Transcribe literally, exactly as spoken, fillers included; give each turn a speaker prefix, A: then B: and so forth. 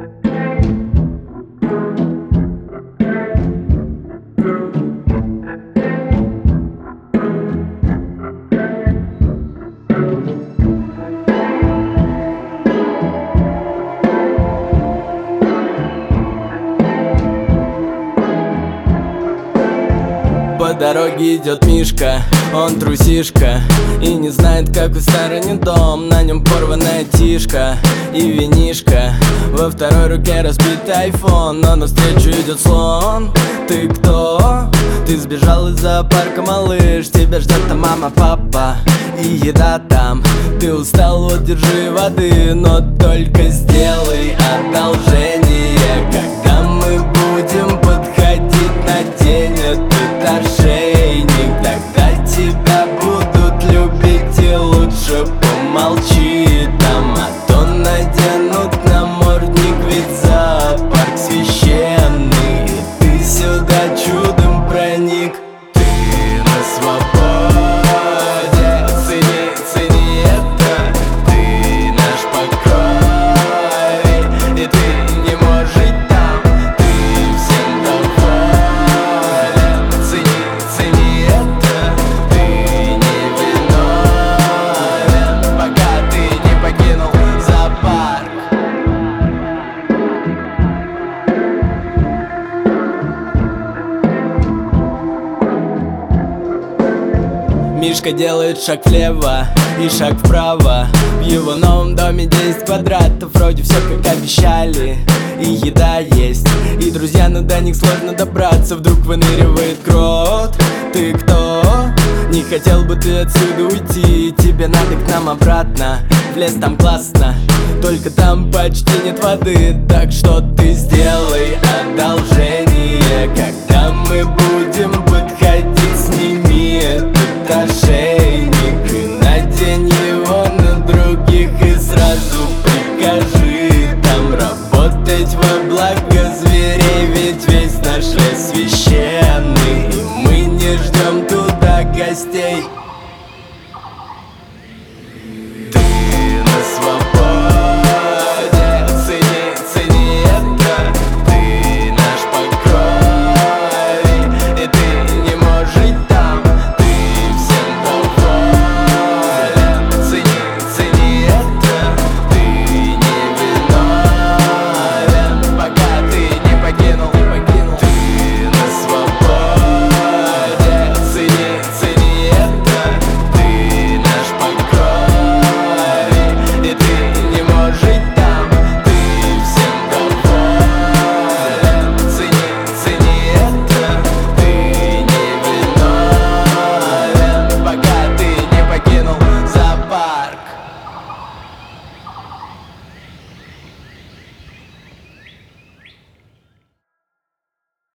A: По дороге идет Мишка, он трусишка и не знает, как устроен дом. На нем порванная тишка и винишка, во второй руке разбитый айфон. Но навстречу идет слон. Ты кто? Ты сбежал из зоопарка, малыш. Тебя ждет там мама, папа и еда там. Ты устал, вот держи воды, но только сделай одолжение. Когда мы будем подходить, надень этот ошейник. Тогда тебя будут любить и лучше помолчи там. А то наденут намордник, ведь зоопарк священный. И ты сюда чудом проник. Ты на свободе, цени, цени это. Ты наш покой, и ты не можешь жить там. Ты всем доволен, цени, цени это. Ты не виновен, пока ты не покинул зоопарк. Мишка делает шаг влево и шаг вправо. В его новом доме десять квадратов. Вроде все как обещали, и еда есть, и друзья, но до них сложно добраться. Вдруг выныривает крот. Ты кто? Не хотел бы ты отсюда уйти? Тебе надо к нам обратно. В лес там классно, только там почти нет воды. Так что ты сделай одолжение. Когда мы будем